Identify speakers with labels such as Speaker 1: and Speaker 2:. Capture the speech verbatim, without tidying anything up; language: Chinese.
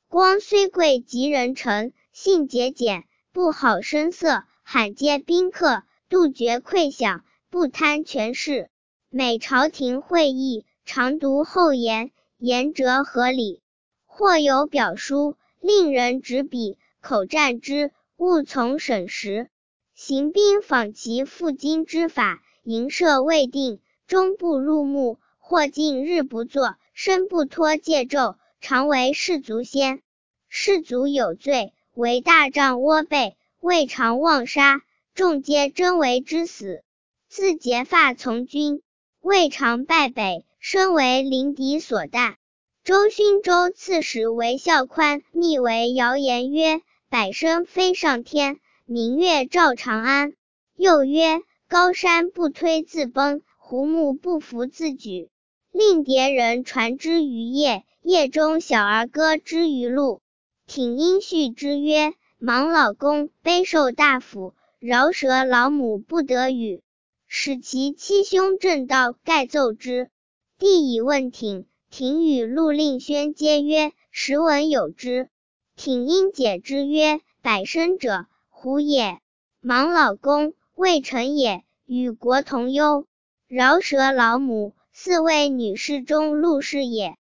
Speaker 1: 光虽贵极人臣，性节俭，不好声色，罕接宾客，杜绝馈享，不贪权势。每朝廷会议，常读后言，言者合理。或有表书，令人执笔，口占之，务从审时。行兵访其赴京之法，营舍未定，终不入目，或近日不作，身不脱戒胄，常为士卒先。士卒有罪，为大帐窝背，未尝妄杀，众皆真为之死。自结发从军，未尝败北，身为临敌所惮。周勋州刺史为孝宽，密为谣言曰：百生飞上天，明月照长安。又曰：高山不推自崩，胡木不扶自举。令迭人传之于夜，夜中小儿歌之于路。挺因续之曰：芒老公悲受大斧，饶舌老母不得语。使其七兄正道盖奏之。帝以问挺，挺与陆令轩皆曰：实闻有之。挺因解之曰：百生者，胡也。芒老公，未臣也，与国同忧。饶舌老母，四位女士中陆氏也。